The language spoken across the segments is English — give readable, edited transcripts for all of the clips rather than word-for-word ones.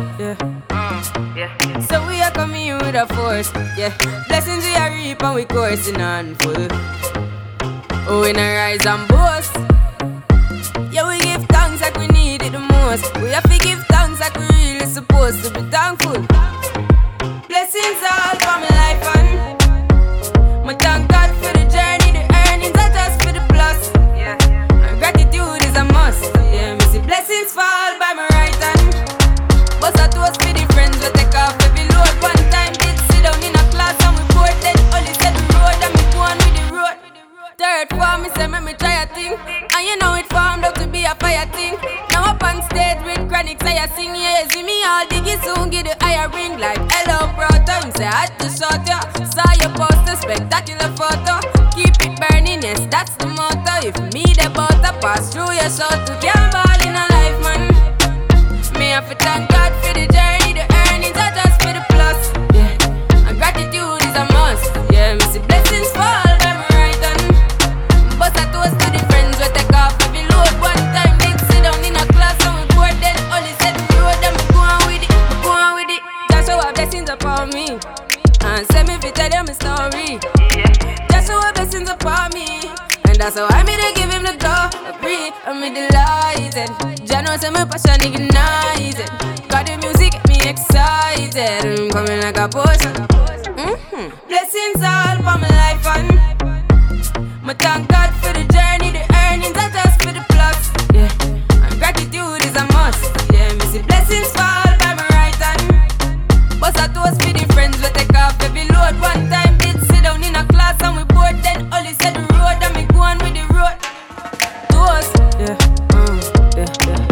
Yeah. So we are coming here with a force. Yeah. Blessings we are reap and we coursing on full. Oh, we not rise and boast. Yeah, we give thanks like we need it the most. We have to give thanks like we really supposed to be thankful. Blessings all for my life and my thank God for the journey, the earnings are just for the plus. Yeah. And gratitude is a must. Yeah, me see blessings fall by my right hand. Bust a toast for the friends we take off every load. One time did sit down in a class and we bored then only said the road and me go on with the road. Third form, me say me try a thing, and you know it formed out to be a fire thing. Now up on stage with chronics I sing, yeah, see me all diggy soon get the higher ring like hello brother. Me say I had to shot ya, saw your poster, spectacular photo. Keep it burning, yes that's the motto. If me the butter pass through your shot, you can't ball in a life man. Me have to thank God for the journey, the earnings are just for the plus. Yeah, and gratitude is a must. Yeah, me see blessings fall. Bust a toast to the friends we take off every load. One time did sit down in a class and we bored then only said the road and me go on with it, go on with it. Just show our blessings upon me and send me to tell them a story. Just show our blessings upon me, and that's how I made to give him the glory. I'm delighted. Jah knows my passion ignited. Got the music get me excited. I'm coming like a potion. Blessings all for my life and my thank God for the journey, the earnings are just for the plus. Yeah, and gratitude is a must. Yeah, me see blessings fall by my right hand. Bust a toast for the friends we take off every load. One time did sit down in a class and we bored then only said the road and me go on with the road. Toast, yeah, yeah.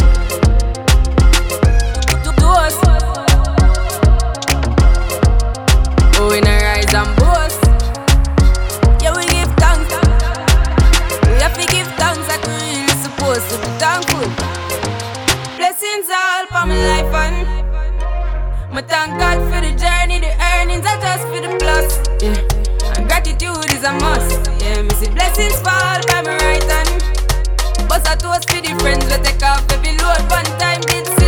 Toast. Oh, we not rise and boast. Yeah, we give thanks. We have to give thanks like we really supposed to be thankful. Blessings all for my life and my thank God for the journey, the earnings are just for the plus. Yeah, and gratitude is a must. Yeah, me see blessings fall by my right hand. Bust a toast for the friends we take off every load. One time did